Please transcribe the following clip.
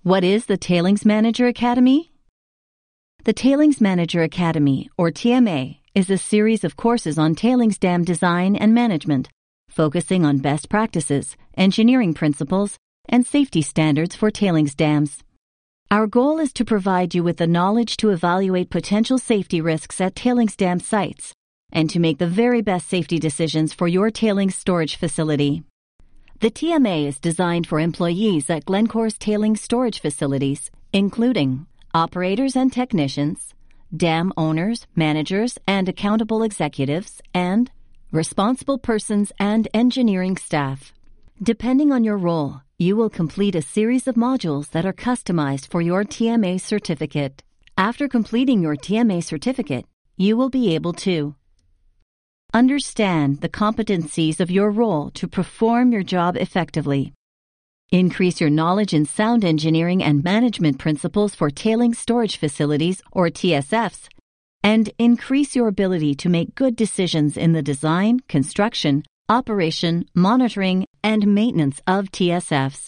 What is the Tailings Manager Academy? The Tailings Manager Academy, or TMA, is a series of courses on tailings dam design and management, focusing on best practices, engineering principles, and safety standards for tailings dams. Our goal is to provide you with the knowledge to evaluate potential safety risks at tailings dam sites and to make the very best safety decisions for your tailings storage facility. The TMA is designed for employees at Glencore's tailings storage facilities, including operators and technicians, dam owners, managers, and accountable executives, and responsible persons and engineering staff. Depending on your role, you will complete a series of modules that are customized for your TMA certificate. After completing your TMA certificate, you will be able to understand the competencies of your role to perform your job effectively, increase your knowledge in sound engineering and management principles for tailings storage facilities, or TSFs, and increase your ability to make good decisions in the design, construction, operation, monitoring, and maintenance of TSFs.